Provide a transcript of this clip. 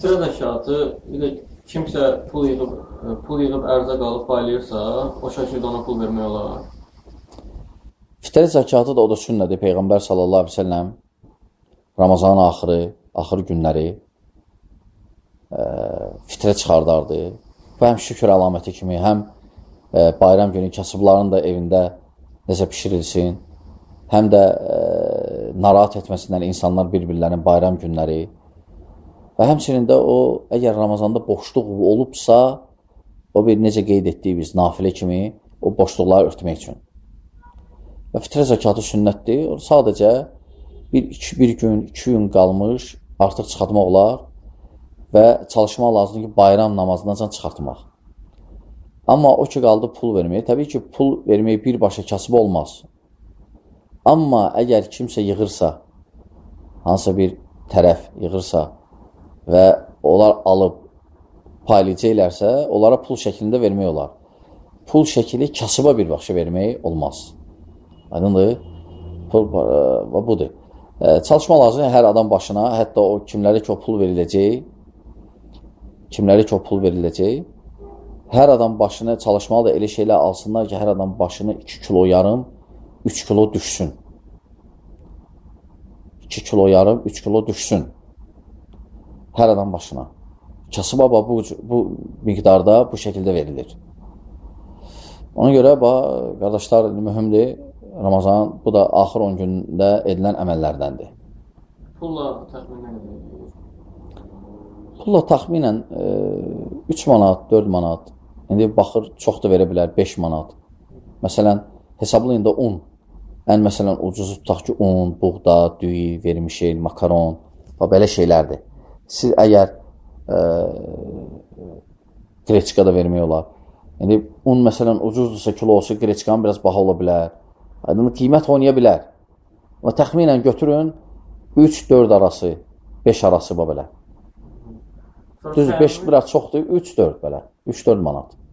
fitrə zəkatı, bir də kimsə pul yığıb ərzaq alıb paylayırsa, o şəkildə ona pul vermək olar. Fitrə zəkatı da o da sünnədir. Peyğəmbər sallallahu aleyhi ve selləm Ramazanın axır günləri fitrə çıxardardı. Bu həm şükür əlaməti kimi, həm bayram günü kasıbların da evində necə pişirilsin, həm də narahat etməsindən insanlar bir-birlərinin bayram günləri və həmçinin də o, əgər Ramazanda boşluq olubsa, o bir necə qeyd etdik biz, nafilə kimi o boşluqları örtmək üçün. Və fitrə zəkatı sünnətdir. Sadəcə bir gün, 2 gün qalmış artıq çıxartmaq olar və çalışmaq lazımdır ki, bayram namazından can çıxartmaq. Amma o ki, qaldı pul verməyə. Təbii ki, pul verməyə birbaşa kasıb olmaz. Amma əgər kimsə yığırsa, hansısa bir tərəf yığırsa və onlar alıb paylayacaqlərsə, onlara pul şəklində vermək olar. Pul şəkili kasıba birbaşa vermək olmaz. Aydındır? Pul budur. Çalışma lazım hər adam başına, hətta o kimlərə ki o pul veriləcək, hər adam başına çalışmalı da elə şeylər alsınlar ki, hər adam başına 2 kilo yarım, 3 kilo düşsün. 2 kilo yarım, 3 kilo düşsün. Hər adam başına. Kasıb baba bu miqdarda bu şəkildə verilir. Ona görə, qardaşlar, mühümdir. Ramazan, bu da axır 10 gündə edilən əməllərdəndir. Pulla təxminən edir? Pulla təxminən 3 manat, 4 manat, indi baxır, çox da verə bilər, 5 manat. Məsələn, hesablayın da un. Ən məsələn, ucuzu tutaq ki, un, buğda, düyü, vermişel, makaron və belə şeylərdir. Siz əgər greçka da vermək olar. İndi un məsələn ucuzdursa, kilosu greçkanın biraz baha ola bilər. Qiymət oynaya bilər. Və təxminən götürün 3-4 arası, 5 arası belə. Düz 5 biraz çoxdur, 3-4 belə, 3-4 manat.